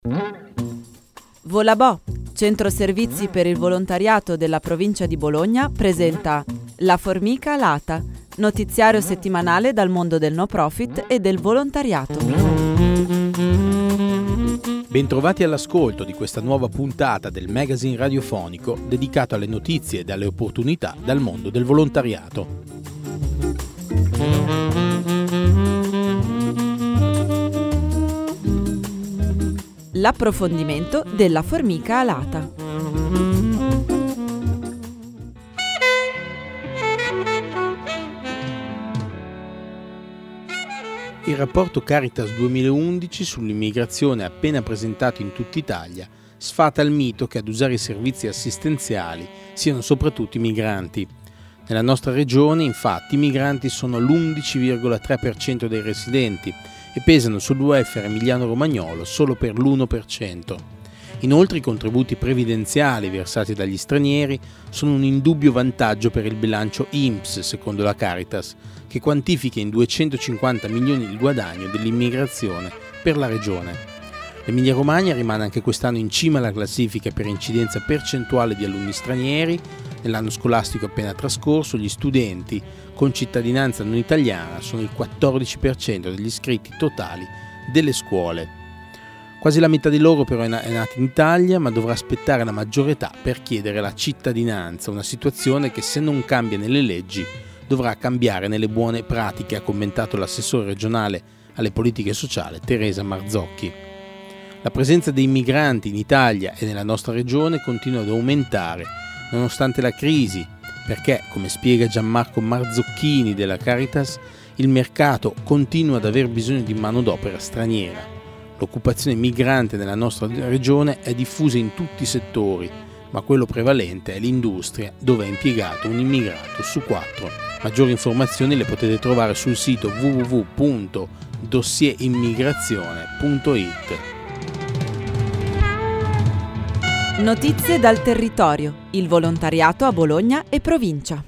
Volabò, centro servizi per il volontariato della provincia di Bologna, presenta La Formica Alata, notiziario settimanale dal mondo del no profit e del volontariato. Bentrovati all'ascolto di questa nuova puntata del magazine radiofonico dedicato alle notizie e alle opportunità dal mondo del volontariato. L'approfondimento della formica alata. Il rapporto Caritas 2011 sull'immigrazione appena presentato in tutta Italia sfata il mito che ad usare i servizi assistenziali siano soprattutto i migranti. Nella nostra regione, infatti, i migranti sono l'11,3% dei residenti e pesano sul welfare emiliano-romagnolo solo per l'1%. Inoltre i contributi previdenziali versati dagli stranieri sono un indubbio vantaggio per il bilancio INPS, secondo la Caritas, che quantifica in 250 milioni il guadagno dell'immigrazione per la regione. L'Emilia-Romagna rimane anche quest'anno in cima alla classifica per incidenza percentuale di alunni stranieri. Nell'anno scolastico appena trascorso gli studenti con cittadinanza non italiana sono il 14% degli iscritti totali delle scuole. Quasi la metà di loro però è nata in Italia, ma dovrà aspettare la maggiore età per chiedere la cittadinanza, una situazione che se non cambia nelle leggi dovrà cambiare nelle buone pratiche, ha commentato l'assessore regionale alle politiche sociali Teresa Marzocchi. La presenza dei migranti in Italia e nella nostra regione continua ad aumentare nonostante la crisi, perché, come spiega Gianmarco Marzocchini della Caritas, il mercato continua ad aver bisogno di manodopera straniera. L'occupazione migrante nella nostra regione è diffusa in tutti i settori, ma quello prevalente è l'industria, dove è impiegato un immigrato su 4. Maggiori informazioni le potete trovare sul sito www.dossierimmigrazione.it. Notizie dal territorio, il volontariato a Bologna e provincia.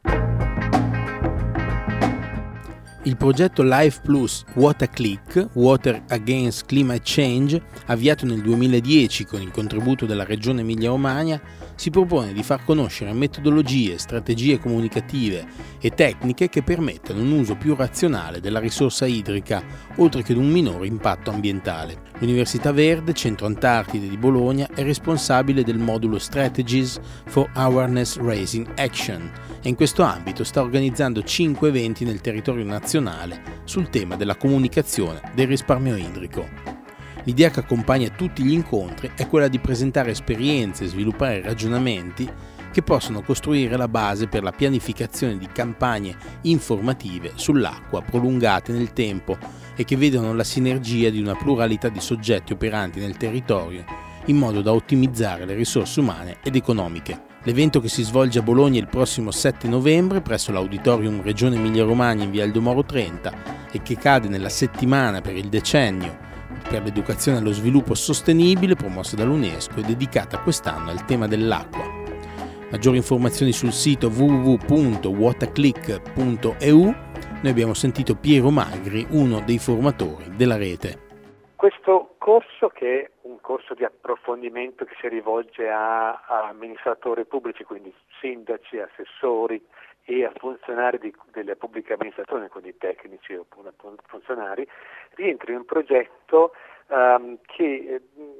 Il progetto Life Plus Water Click, Water Against Climate Change, avviato nel 2010 con il contributo della Regione Emilia-Romagna, si propone di far conoscere metodologie, strategie comunicative e tecniche che permettano un uso più razionale della risorsa idrica, oltre che ad un minore impatto ambientale. L'Università Verde, Centro Antartide di Bologna, è responsabile del modulo Strategies for Awareness Raising Action e in questo ambito sta organizzando 5 eventi nel territorio nazionale sul tema della comunicazione del risparmio idrico. L'idea che accompagna tutti gli incontri è quella di presentare esperienze e sviluppare ragionamenti che possono costruire la base per la pianificazione di campagne informative sull'acqua prolungate nel tempo e che vedono la sinergia di una pluralità di soggetti operanti nel territorio in modo da ottimizzare le risorse umane ed economiche. L'evento, che si svolge a Bologna il prossimo 7 novembre presso l'Auditorium Regione Emilia-Romagna in via Aldomoro 30 e che cade nella settimana per il decennio per l'educazione allo sviluppo sostenibile promossa dall'UNESCO e dedicata quest'anno al tema dell'acqua. Maggiori informazioni sul sito www.waterclick.eu. Noi abbiamo sentito Piero Magri, uno dei formatori della rete. Questo corso, che è un corso di approfondimento che si rivolge a amministratori pubblici, quindi sindaci, assessori e a funzionari delle pubbliche amministrazioni, quindi tecnici oppure funzionari, rientra in un progetto che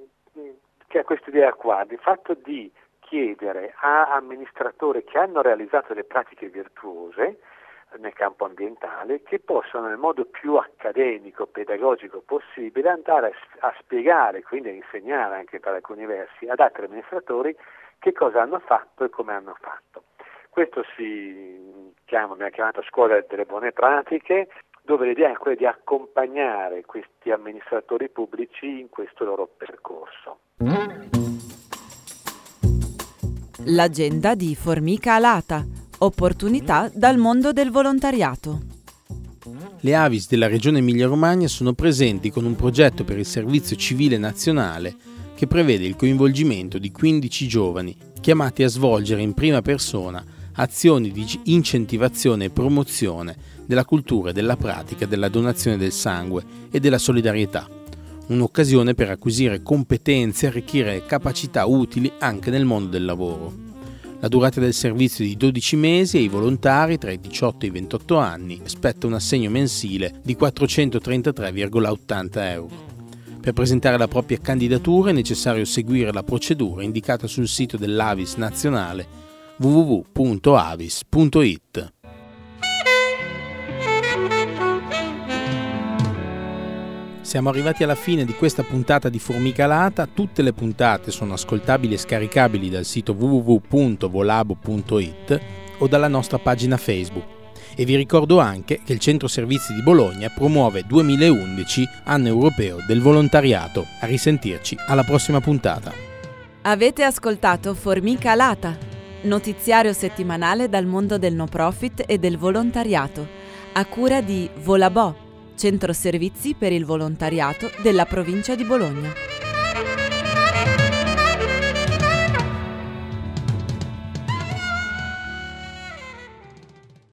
ha questa idea qua, di fatto di chiedere a amministratori che hanno realizzato le pratiche virtuose nel campo ambientale, che possono nel modo più accademico, pedagogico possibile andare a spiegare, quindi a insegnare anche per alcuni versi ad altri amministratori che cosa hanno fatto e come hanno fatto. Questo abbiamo chiamato Scuola delle Buone Pratiche, dove l'idea è quella di accompagnare questi amministratori pubblici in questo loro percorso. L'agenda di Formica Alata, opportunità dal mondo del volontariato. Le Avis della Regione Emilia-Romagna sono presenti con un progetto per il servizio civile nazionale che prevede il coinvolgimento di 15 giovani chiamati a svolgere in prima persona azioni di incentivazione e promozione della cultura e della pratica della donazione del sangue e della solidarietà. un'occasione per acquisire competenze e arricchire capacità utili anche nel mondo del lavoro. La durata del servizio è di 12 mesi e ai volontari tra i 18 e i 28 anni spetta un assegno mensile di 433,80 euro. Per presentare la propria candidatura è necessario seguire la procedura indicata sul sito dell'Avis nazionale www.avis.it. Siamo arrivati alla fine di questa puntata di Formica Lata. Tutte le puntate sono ascoltabili e scaricabili dal sito www.volabo.it o dalla nostra pagina Facebook. E vi ricordo anche che il Centro Servizi di Bologna promuove 2011 Anno Europeo del Volontariato. A risentirci alla prossima puntata. Avete ascoltato Formica Lata, notiziario settimanale dal mondo del no profit e del volontariato, a cura di Volabo, Centro Servizi per il Volontariato della provincia di Bologna.